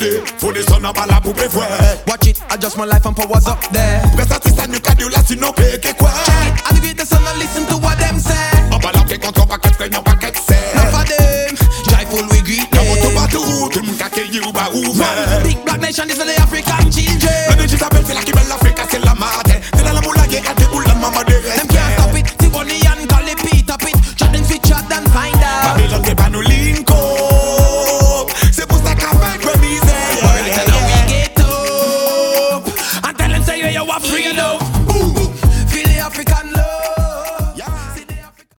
party. For the son of a la poupe fouet. Watch it, adjust my life and powers up there. Press assistant, you can do la si no pay que quoi. Check it, I the greatest and I listen to what them say. On va la faire contre pas qu'elle